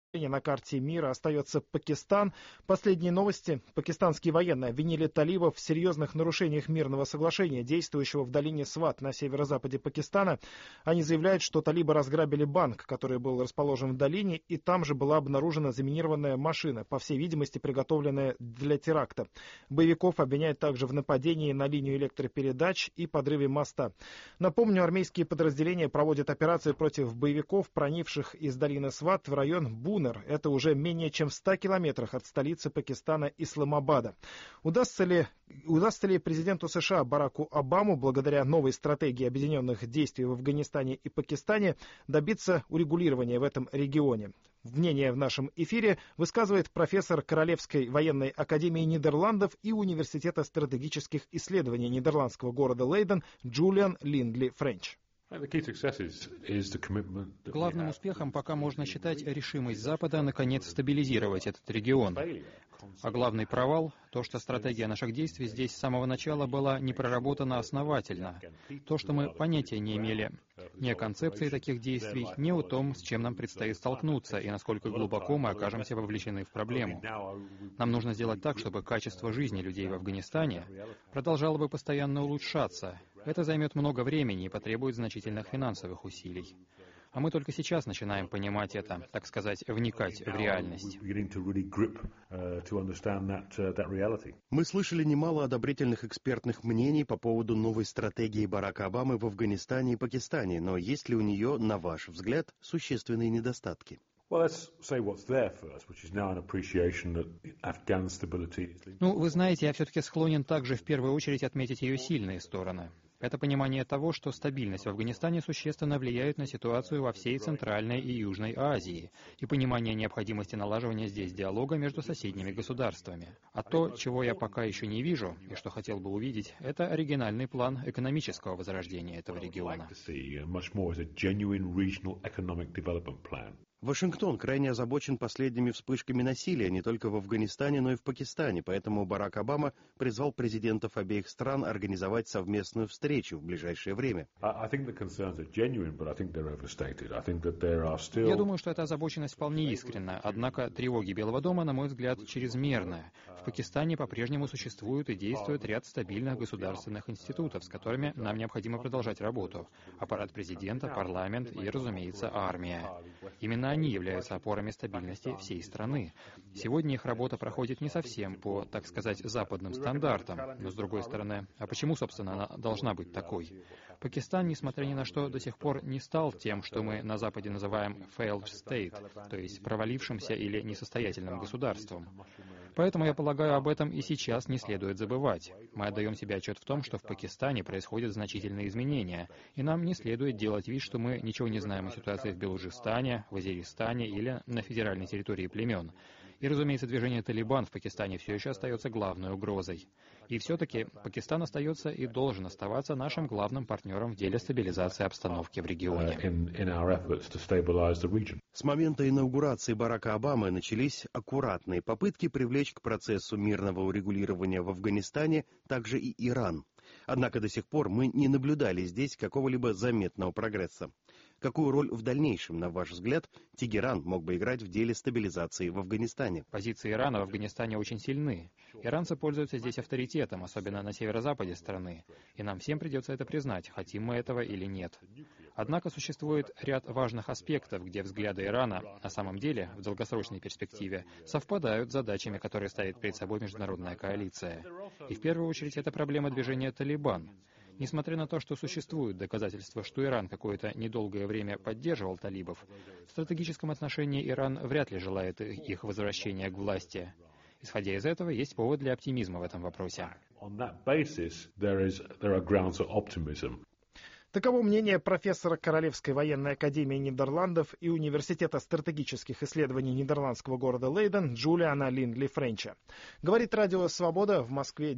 На карте мира остается Пакистан. Последние новости. Пакистанские военные обвинили талибов в серьезных нарушениях мирного соглашения, действующего в долине Сват на северо-западе Пакистана. Они заявляют, что талибы разграбили банк, который был расположен в долине, и там же была обнаружена заминированная машина, по всей видимости, приготовленная для теракта. Боевиков обвиняют также в нападении на линию электропередач и подрыве моста. Напомню, армейские подразделения проводят операцию против боевиков, проникших из долины Сват в район Бунер. Это уже менее чем в 100 километрах от столицы Пакистана Исламабада. Удастся ли президенту США Бараку Обаму, благодаря новой стратегии объединенных действий в Афганистане и Пакистане, добиться урегулирования в этом регионе? Мнение в нашем эфире высказывает профессор Королевской военной академии Нидерландов и Университета стратегических исследований нидерландского города Лейден Джулиан Линдли Френч. Главным успехом пока можно считать решимость Запада наконец стабилизировать этот регион. А главный провал — то, что стратегия наших действий здесь с самого начала была не проработана основательно. То, что мы понятия не имели ни о концепции таких действий, ни о том, с чем нам предстоит столкнуться и насколько глубоко мы окажемся вовлечены в проблему. Нам нужно сделать так, чтобы качество жизни людей в Афганистане продолжало бы постоянно улучшаться. Это займет много времени и потребует значительных финансовых усилий. А мы только сейчас начинаем понимать это, так сказать, вникать в реальность. Мы слышали немало одобрительных экспертных мнений по поводу новой стратегии Барака Обамы в Афганистане и Пакистане, но есть ли у нее, на ваш взгляд, существенные недостатки? Вы знаете, я все-таки склонен также в первую очередь отметить ее сильные стороны. Это понимание того, что стабильность в Афганистане существенно влияет на ситуацию во всей Центральной и Южной Азии, и понимание необходимости налаживания здесь диалога между соседними государствами. А то, чего я пока еще не вижу, и что хотел бы увидеть, это оригинальный план экономического возрождения этого региона. Вашингтон крайне озабочен последними вспышками насилия не только в Афганистане, но и в Пакистане, поэтому Барак Обама призвал президентов обеих стран организовать совместную встречу в ближайшее время. Я думаю, что эта озабоченность вполне искренна, однако тревоги Белого дома, на мой взгляд, чрезмерны. В Пакистане по-прежнему существует и действует ряд стабильных государственных институтов, с которыми нам необходимо продолжать работу. Аппарат президента, парламент и, разумеется, армия. Именно они являются опорами стабильности всей страны. Сегодня их работа проходит не совсем по, так сказать, западным стандартам. Но, с другой стороны, а почему, собственно, она должна быть такой? Пакистан, несмотря ни на что, до сих пор не стал тем, что мы на Западе называем failed state, то есть провалившимся или несостоятельным государством. Поэтому, я полагаю, об этом и сейчас не следует забывать. Мы отдаем себе отчет в том, что в Пакистане происходят значительные изменения, и нам не следует делать вид, что мы ничего не знаем о ситуации в Белуджистане, в Азеристане или на федеральной территории племен. И, разумеется, движение «Талибан» в Пакистане все еще остается главной угрозой. И все-таки Пакистан остается и должен оставаться нашим главным партнером в деле стабилизации обстановки в регионе. С момента инаугурации Барака Обамы начались аккуратные попытки привлечь к процессу мирного урегулирования в Афганистане также и Иран. Однако до сих пор мы не наблюдали здесь какого-либо заметного прогресса. Какую роль в дальнейшем, на ваш взгляд, Тегеран мог бы играть в деле стабилизации в Афганистане? Позиции Ирана в Афганистане очень сильны. Иранцы пользуются здесь авторитетом, особенно на северо-западе страны. И нам всем придется это признать, хотим мы этого или нет. Однако существует ряд важных аспектов, где взгляды Ирана, на самом деле, в долгосрочной перспективе, совпадают с задачами, которые ставит перед собой международная коалиция. И в первую очередь это проблема движения «Талибан». Несмотря на то, что существуют доказательства, что Иран какое-то недолгое время поддерживал талибов, в стратегическом отношении Иран вряд ли желает их возвращения к власти. Исходя из этого, есть повод для оптимизма в этом вопросе. Таково мнение профессора Королевской военной академии Нидерландов и Университета стратегических исследований нидерландского города Лейден Джулиана Линдли Френча. Говорит Радио Свобода в Москве.